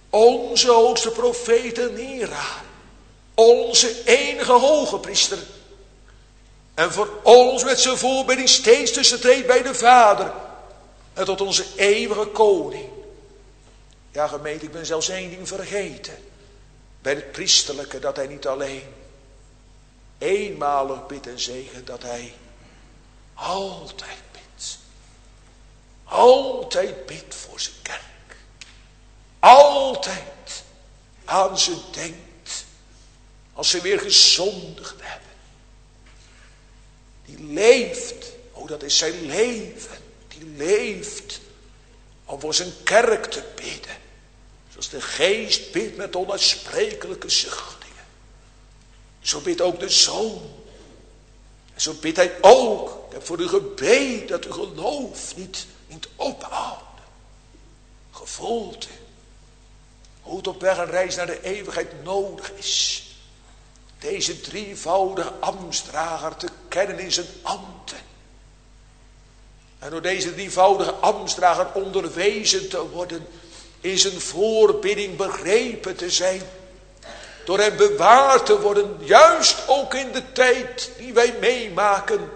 onze hoogste profeet en leraar, onze enige hoge priester, en voor ons met zijn voorbidding steeds tussentreedt bij de Vader en tot onze eeuwige koning. Ja, gemeente, ik ben zelfs één ding vergeten. Bij het priesterlijke, dat hij niet alleen eenmalig bidt en zegen, dat hij altijd bidt. Altijd bidt voor zijn kerk. Altijd aan ze denkt als ze weer gezondigd hebben. Die leeft, oh dat is zijn leven, die leeft om voor zijn kerk te bidden. Zoals de geest bidt met onuitsprekelijke zuchtingen. Zo bidt ook de Zoon. En zo bidt hij ook. Ik heb voor u gebeden dat uw geloof niet ophouden. Gevoelt u hoe het op weg en reis naar de eeuwigheid nodig is. Deze drievoudige ambtsdrager te kennen in zijn ambten. En door deze drievoudige ambtsdrager onderwezen te worden, in zijn voorbidding begrepen te zijn. Door hem bewaard te worden, juist ook in de tijd die wij meemaken.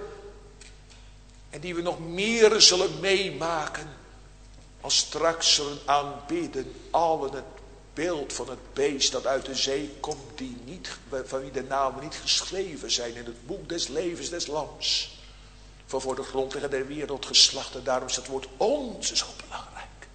En die we nog meer zullen meemaken, als straks zullen aanbidden allen het beeld van het beest dat uit de zee komt, van wie de namen niet geschreven zijn in het boek des levens des lams. Voor de grondlegger der wereld geslacht. Daarom is het woord onze zo belangrijk.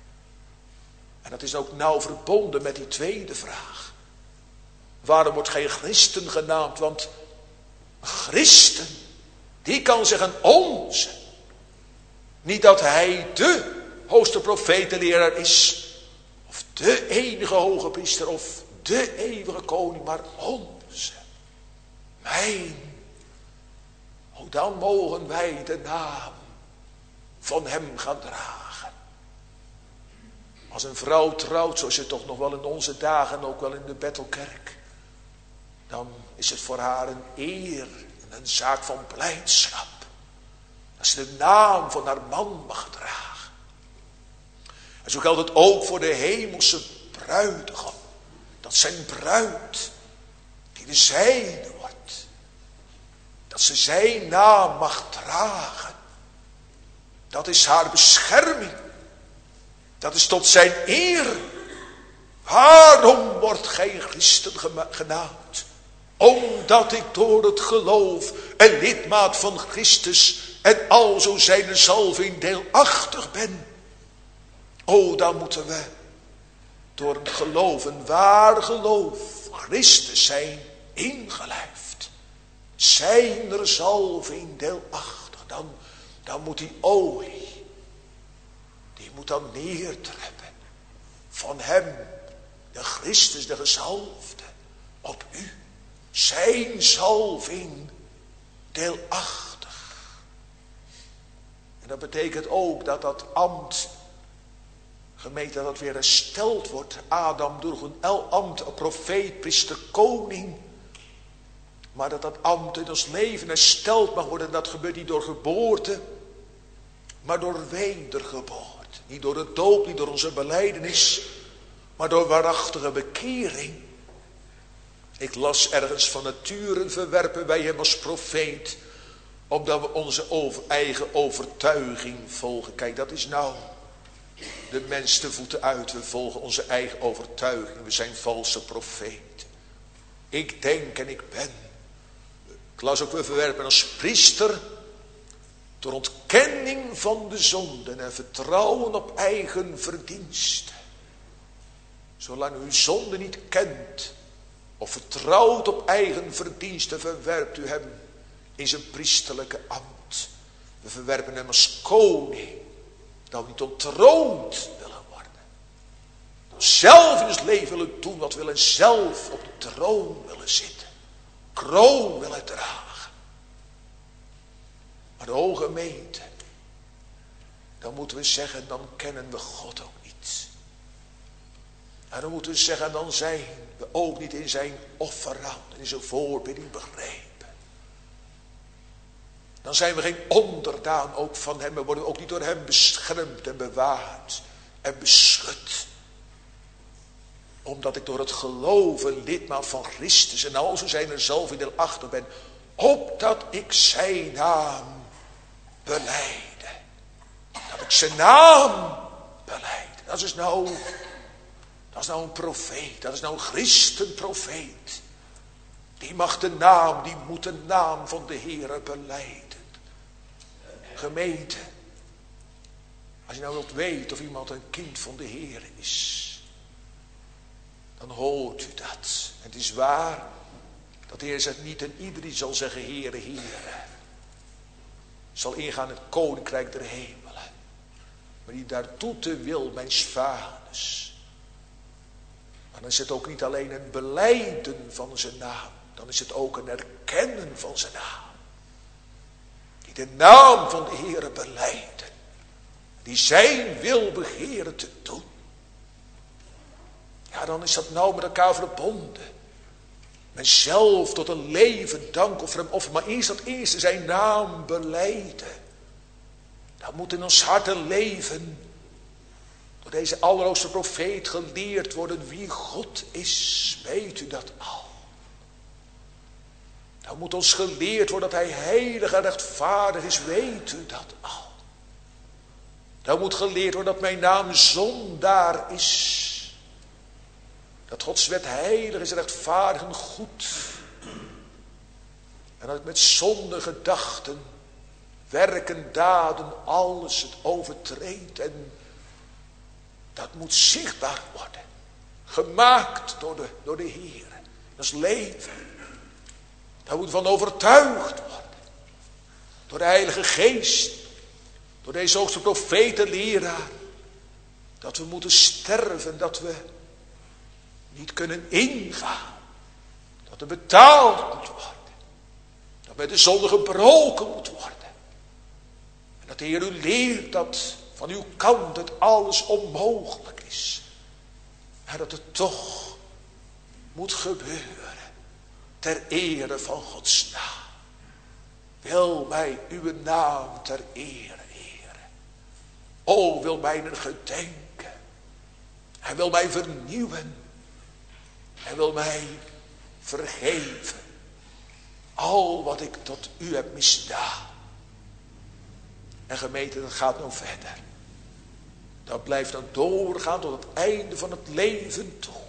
En dat is ook nauw verbonden met die tweede vraag. Waarom wordt geen christen genaamd? Want een christen, die kan zeggen onze. Niet dat hij de hoogste profetenleraar is, of de enige hoge priester, of de eeuwige koning, maar onze. Mijn. Oh, dan mogen wij de naam van hem gaan dragen. Als een vrouw trouwt, zoals je toch nog wel in onze dagen, ook wel in de Bethelkerk, dan is het voor haar een eer en een zaak van blijdschap. Dat ze de naam van haar man mag dragen. En zo geldt het ook voor de hemelse bruidegom. Dat zijn bruid, die de zijne wordt, dat ze zijn naam mag dragen. Dat is haar bescherming. Dat is tot zijn eer. Waarom wordt geen christen genaamd? Omdat ik door het geloof een lidmaat van Christus en alzo zijn zalving deelachtig ben. O, dan moeten we door het geloof, een waar geloof, Christus zijn ingelijfd. Zijn er zalving deelachtig. Dan moet die olie, die moet dan neertreppen van hem, de Christus, de gezalfde, op u. Zijn zalving deelachtig. En dat betekent ook dat dat ambt, gemeente, dat weer hersteld wordt. Adam droeg een ambt, een profeet, priester, koning. Maar dat ambt in ons leven hersteld mag worden. Dat gebeurt niet door geboorte, maar door wedergeboorte. Niet door de doop, niet door onze belijdenis, maar door waarachtige bekering. Ik las ergens van nature verwerpen wij hem als profeet, omdat we onze eigen overtuiging volgen. Kijk, dat is nou de mens de voeten uit. We volgen onze eigen overtuiging. We zijn valse profeten. Ik denk en ik ben. Ik las ook, we verwerpen als priester door ontkenning van de zonden en vertrouwen op eigen verdiensten. Zolang u zonde niet kent of vertrouwt op eigen verdiensten, verwerpt u hem in zijn priesterlijke ambt. We verwerpen hem als koning, dat we niet ontroond willen worden. Dat we zelf in ons leven willen doen wat we willen, zelf op de troon willen zitten. Kroon willen dragen. Maar de hoge gemeente, dan moeten we zeggen, dan kennen we God ook niet. En dan moeten we zeggen, dan zijn we ook niet in zijn offerand en in zijn voorbidding begrepen. Dan zijn we geen onderdaan ook van hem. We worden ook niet door hem beschermd en bewaard en beschut. omdat ik door het geloven lidmaat van Christus en al zo zijn er zelf in de achter ben, opdat ik zijn naam belijde. Dat ik zijn naam belijde. Dat is nou een profeet, dat is nou een christenprofeet. Die moet de naam van de Heere belijden. Gemeente, als je nou wilt weten of iemand een kind van de Heere is, dan hoort u dat. Het is waar dat de Heer zegt niet en ieder die zal zeggen Heere, Heere, zal ingaan in het koninkrijk der hemelen. Maar die daartoe te wil mijn vaders. Maar dan is het ook niet alleen een belijden van zijn naam. Dan is het ook een erkennen van zijn naam. Die de naam van de Heere belijden. Die zijn wil begeren te doen. Ja, dan is dat nou met elkaar verbonden. Menzelf tot een leven dankofferen hem. Maar eerst dat eerste zijn naam belijden. Dat moet in ons hart een leven. Door deze allerhoogste profeet geleerd worden wie God is. Weet u dat al? Dan moet ons geleerd worden dat hij heilig en rechtvaardig is. Weet u dat al? Dan moet geleerd worden dat mijn naam zondaar is. Dat Gods wet heilig is, rechtvaardig en goed. En dat ik met zonde gedachten, werken, daden, alles het overtreedt. En dat moet zichtbaar worden. Gemaakt door de Heer. Dat is leven. Daar moet van overtuigd worden. Door de Heilige Geest. Door deze hoogste profeet en leraar. Dat we moeten sterven. Dat we niet kunnen ingaan. Dat er betaald moet worden. Dat met de zonde gebroken moet worden. En dat de Heer u leert dat van uw kant het alles onmogelijk is. En dat het toch moet gebeuren. Ter ere van Gods naam. Wil mij uw naam ter ere, Heere. O, wil mij er gedenken. Hij wil mij vernieuwen. Hij wil mij vergeven. Al wat ik tot u heb misdaan. En gemeente, dat gaat nog verder. Dat blijft dan doorgaan tot het einde van het leven toe.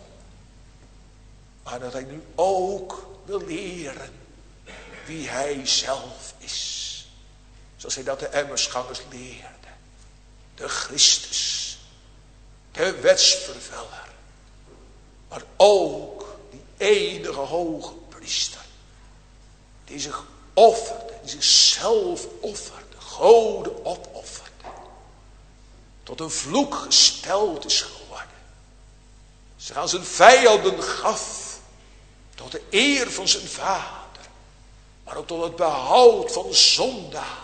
Maar dat hij nu ook wil leren wie hij zelf is. Zoals hij dat de Emmausgangers leerde. De Christus. De wetsvervuller. Maar ook die enige hoge priester. Die zich offerde. Die zichzelf offerde. Goden opofferde. Tot een vloek gesteld is geworden. Zich aan zijn vijanden gaf. Tot de eer van zijn vader. Maar ook tot het behoud van zondaar.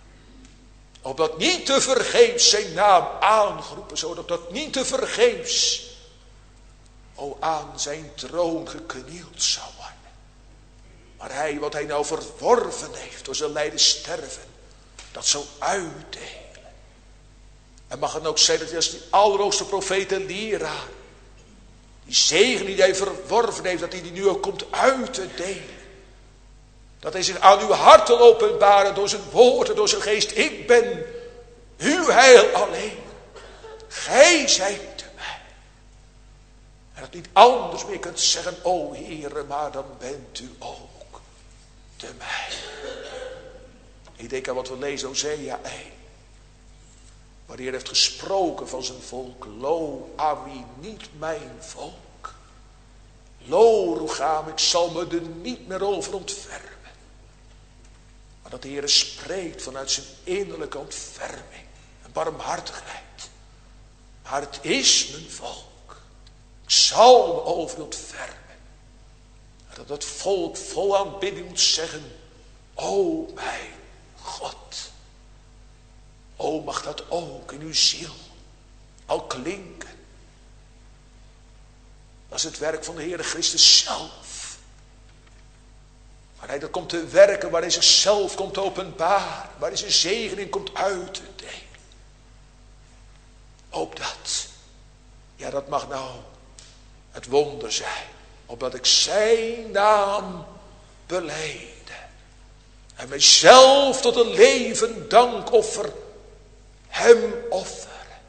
Opdat niet te vergeefs zijn naam aangeroepen. Zodat dat niet te vergeefs. Aan zijn troon geknield zou worden. Maar hij, wat hij nou verworven heeft. Door zijn lijden sterven. Dat zou uitdelen. En mag het ook zijn dat hij als die allerhoogste profeet en leraar. Die zegen die hij verworven heeft. Dat hij die nu ook komt uit te delen. Dat hij zich aan uw hart wil openbaren. Door zijn woorden, door zijn geest. Ik ben uw heil alleen. Gij zijt te mij. En dat niet anders meer kunt zeggen. O Heere, maar dan bent u ook te mij. Ik denk aan wat we lezen, Hosea 1. Waar de Heer heeft gesproken van zijn volk. Lo, ami, niet mijn volk. Lo, Rugaam, ik zal me er niet meer over ontfermen. Maar dat de Heer spreekt vanuit zijn innerlijke ontferming. En barmhartigheid. Maar het is mijn volk. Ik zal me over ontfermen. En dat het volk vol aanbidding moet zeggen. O mijn God. O, mag dat ook in uw ziel al klinken. Dat is het werk van de Heere Christus zelf. Waar hij dat komt te werken, waar hij zichzelf komt te openbaren. Waar hij zijn zegen in komt uit te delen. Ook dat. Ja, dat mag nou het wonder zijn. Opdat ik zijn naam belijde. En mijzelf tot een levend dankoffer hem offer.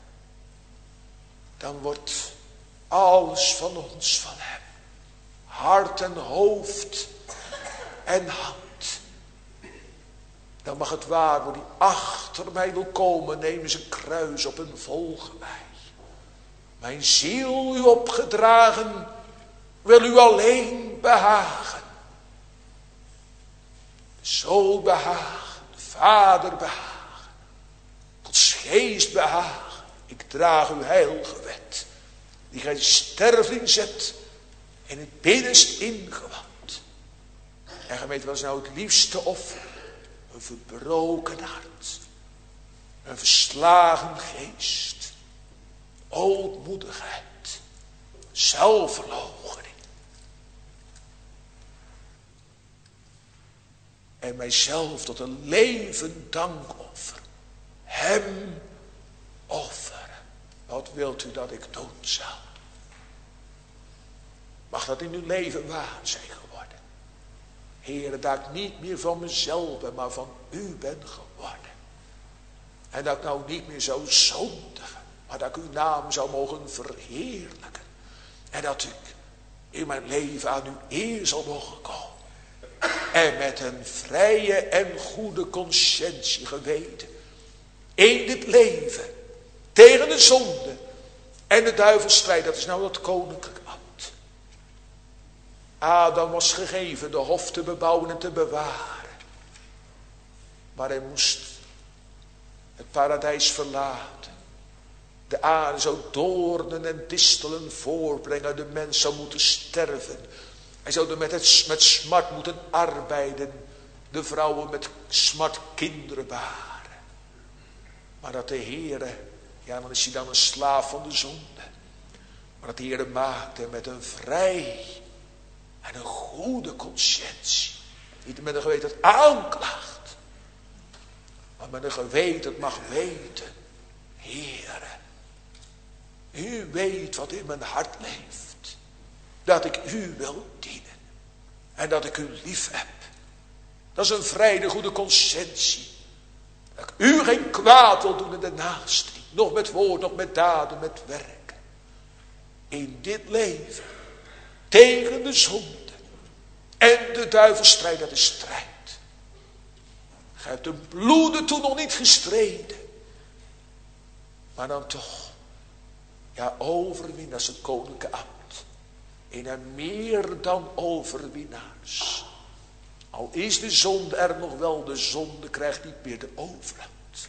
Dan wordt alles van ons van hem. Hart en hoofd en hand. Dan mag het waar worden die achter mij wil komen. Neem zijn kruis op en volg mij. Mijn ziel u opgedragen. Wil u alleen behagen. De Zoon behagen. De Vader behagen. Gods geest behagen. Ik draag uw heilige wet. Die gij sterveling zet. In het binnenst ingewand. En gemeente, wat is nou het liefste offer? Een verbroken hart. Een verslagen geest. Ootmoedigheid. Zelfverloochening. En mijzelf tot een levend dankoffer. Hem offeren. Wat wilt u dat ik doen zal? Mag dat in uw leven waar zijn geworden? Heere, dat ik niet meer van mezelf ben, maar van u ben geworden. En dat ik nou niet meer zou zondigen, maar dat ik uw naam zou mogen verheerlijken. En dat ik in mijn leven aan uw eer zal mogen komen. En met een vrije en goede conscientie geweten. In dit leven. Tegen de zonde. En de duivelstrijd. Dat is nou dat koninklijk ambt. Adam was gegeven de hof te bebouwen en te bewaren. Maar hij moest het paradijs verlaten. De aarde zou doornen en distelen voorbrengen. De mens zou moeten sterven. Hij zou er met smart moeten arbeiden. De vrouwen met smart kinderen baren. Maar dat de Heere, ja, dan is hij dan een slaaf van de zonde. Maar dat de Heere maakte met een vrij en een goede conscientie. Niet met een geweten dat aanklaagt. Maar met een geweten dat mag weten. Heere, u weet wat in mijn hart leeft. Dat ik u wil dienen. En dat ik u lief heb. Dat is een vrije goede conscientie. Dat ik u geen kwaad wil doen in de naaste. Nog met woord, nog met daden, met werk. In dit leven. Tegen de zonde. En de duivelstrijd, dat is strijd. Gij hebt de bloeden toen nog niet gestreden. Maar dan toch. Ja, overwinnaars het koninklijke ambt. In hem meer dan overwinnaars. Al is de zonde er nog wel, de zonde krijgt niet meer de overhand.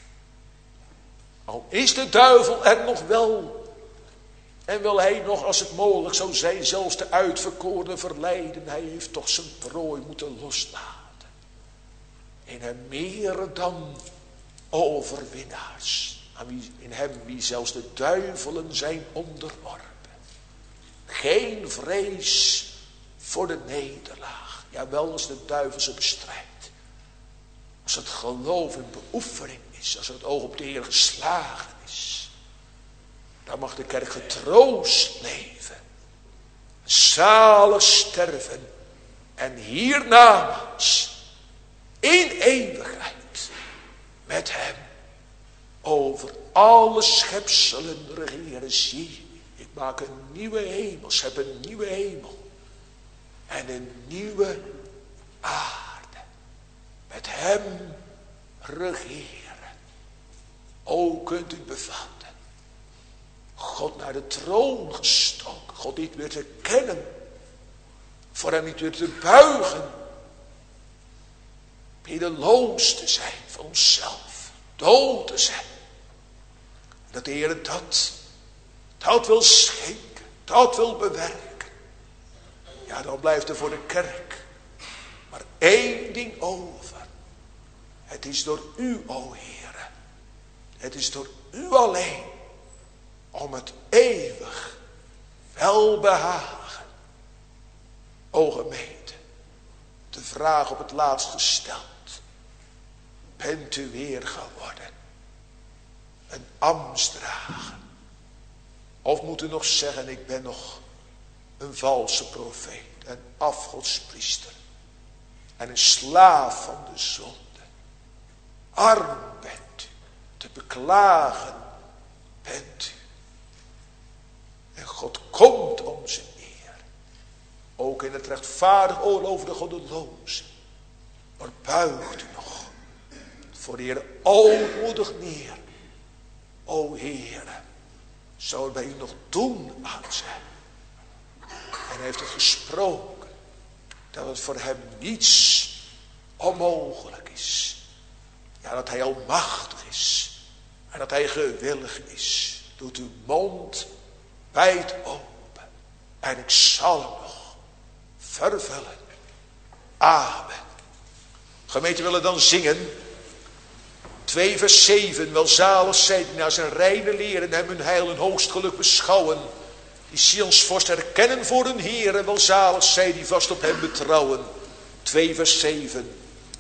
Al is de duivel er nog wel. En wil hij nog, als het mogelijk zou zijn, zelfs de uitverkorene verleiden. Hij heeft toch zijn prooi moeten loslaten. In hem meer dan overwinnaars. In hem wie zelfs de duivelen zijn onderworpen. Geen vrees voor de nederlaag. Ja, wel als de duivel ze bestrijdt. Als het geloof in beoefening is. Als het oog op de Heer geslagen is. Dan mag de kerk getroost leven. Zalig sterven. En hiernamaals. In eeuwigheid. Met hem. Over alle schepselen regeren. Zie. Ik maak een nieuwe hemel. Schep een nieuwe hemel. En een nieuwe aarde. Met hem regeren. O, kunt u bevatten. God naar de troon gestoken. God niet meer te kennen. Voor hem niet meer te buigen. Middeloos te zijn van onszelf. Dood te zijn. Dat de Heer dat wil schenken. Dat wil bewerken. Ja, dan blijft er voor de kerk maar één ding over. Het is door u, o Heere. Het is door u alleen. Om het eeuwig welbehagen. O gemeente. De vraag op het laatst gesteld. Bent u weer geworden een ambtsdrager? Of moet u nog zeggen, ik ben nog een valse profeet, een afgodspriester en een slaaf van de zonde. Arm bent u, te beklagen bent u. En God komt onze eer, ook in het rechtvaardig oordeel over de goddelozen. Maar buigt u nog voor de Heer ootmoedig neer. O Heere, zou het bij u nog doen aan zijn? En hij heeft het gesproken, dat het voor hem niets onmogelijk is. Ja, dat hij almachtig is en dat hij gewillig is. Doet uw mond wijd open en ik zal hem nog vervullen. Amen. Gemeente, willen dan zingen 2 vers 7. Welzalig zij die naar zijn reine leren hem hun heil en hoogst geluk beschouwen. Die Sions vorst herkennen voor hun Heer. En welzalig zij die vast op hem betrouwen. 2 vers 7.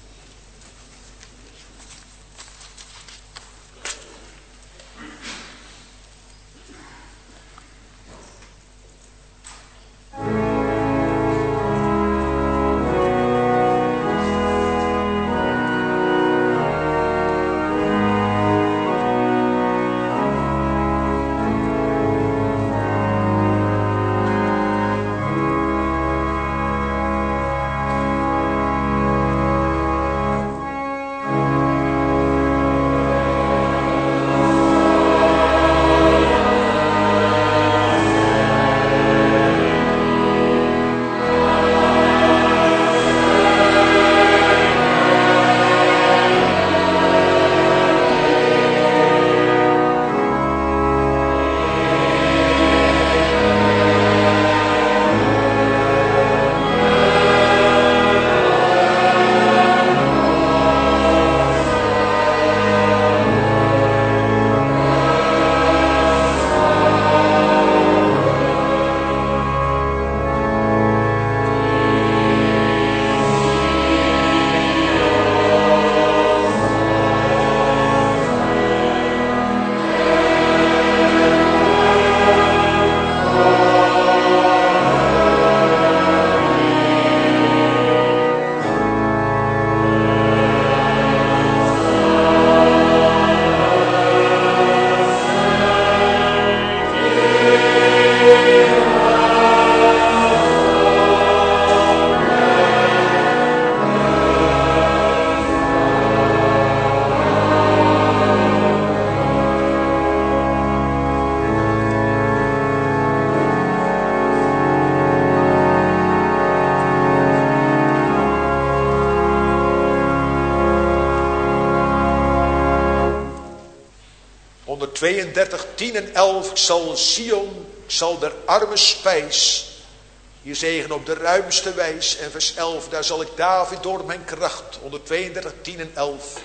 Onder 32, 10 en 11. Ik zal Sion, ik zal der arme spijs hier zegen op de ruimste wijs. En vers 11, daar zal ik David door mijn kracht. Onder 32, 10 en 11.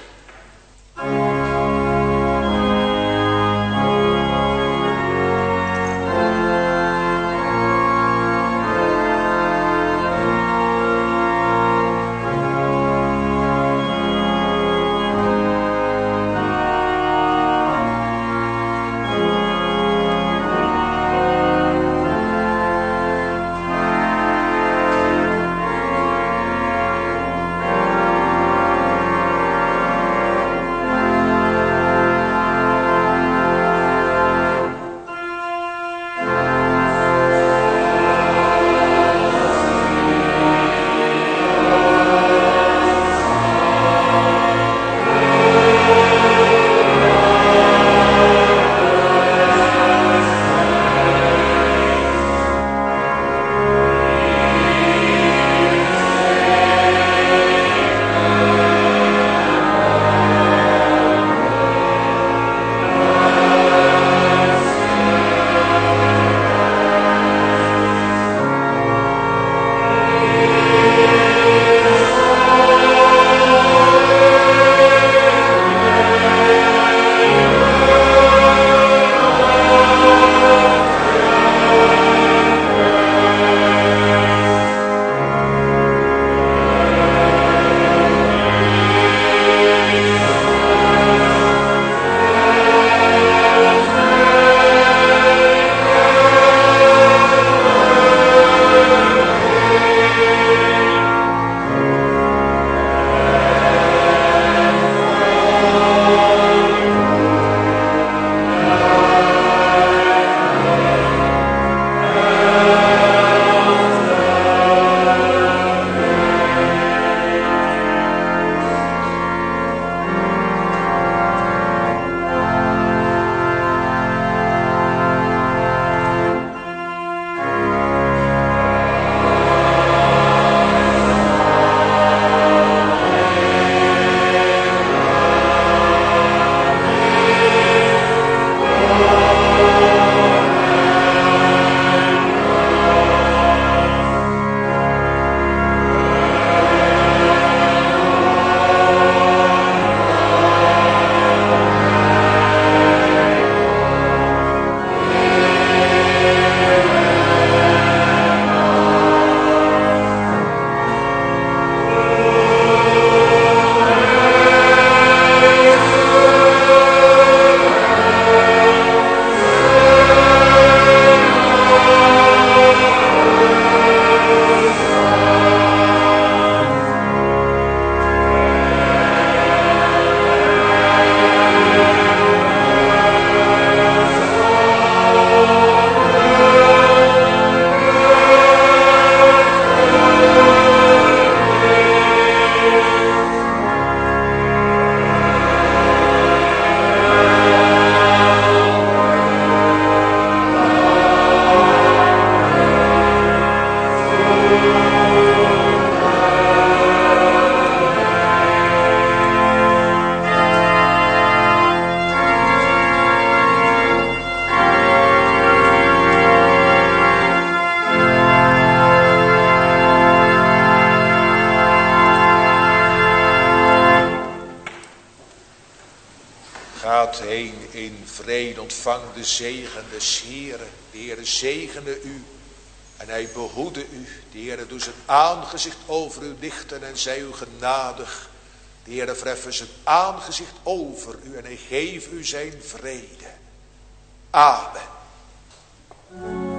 in vrede ontvang de zegen des Heeren. De Heere zegene u en hij behoede u. De Heere doet zijn aangezicht over u lichten en zij u genadig. De Heere verheffen zijn aangezicht over u en hij geeft u zijn vrede. Amen.